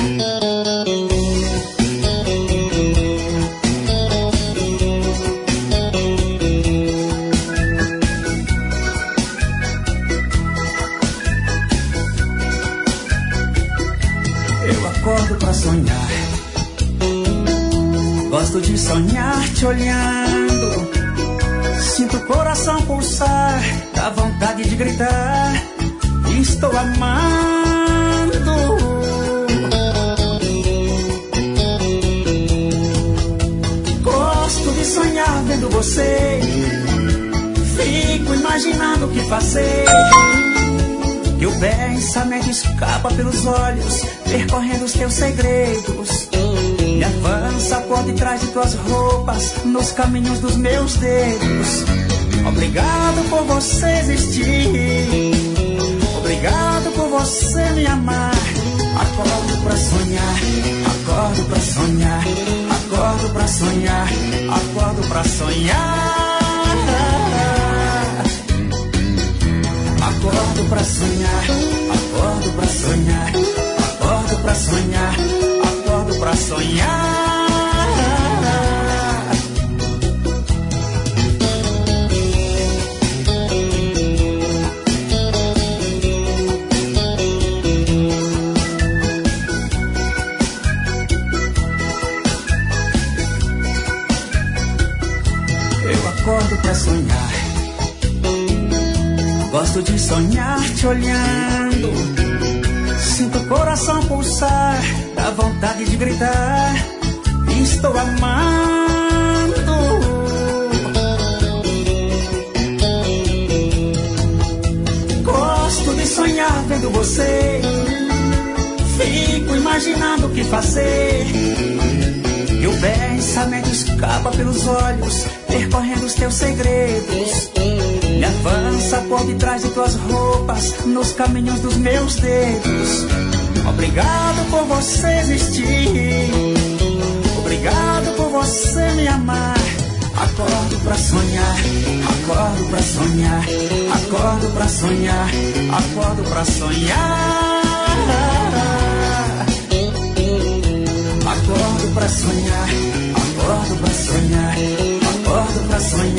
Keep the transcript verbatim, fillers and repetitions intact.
Eu acordo pra sonhar, gosto de sonhar te olhando. Sinto o coração pulsar, dá vontade de gritar, estou amando. Gosto de sonhar vendo você, fico imaginando o que fazer. Que o pensamento escapa pelos olhos, percorrendo os teus segredos. Me avança por detrás de tuas roupas, nos caminhos dos meus dedos. Obrigado por você existir, obrigado por você me amar. Acordo pra sonhar, acordo pra sonhar, acordo pra sonhar, acordo pra sonhar. Acordo pra sonhar, acordo pra sonhar, acordo pra sonhar, acordo pra sonhar. Eu acordo pra sonhar, gosto de sonhar te olhando. Sinto o coração pulsar, dá vontade de gritar, estou amando. Gosto de sonhar vendo você, fico imaginando o que fazer. E o pensamento escapa pelos olhos, percorrendo os teus segredos. Me avança por detrás de tuas roupas, nos caminhos dos meus dedos. Obrigado por você existir, obrigado por você me amar. Acordo pra sonhar, acordo pra sonhar, acordo pra sonhar, acordo pra sonhar. Acordo pra sonhar, acordo pra sonhar, acordo pra sonhar.